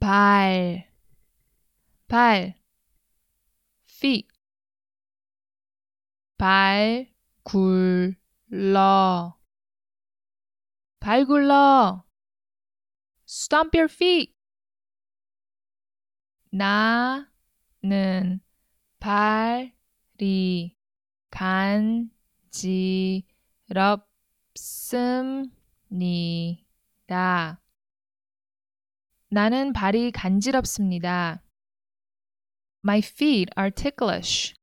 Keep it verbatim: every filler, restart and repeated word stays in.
발, 발, feet. 발 굴러, 발 굴러. Stomp your feet. 나는 발이 간지럽습니다. 나는 발이 간지럽습니다. My feet are ticklish.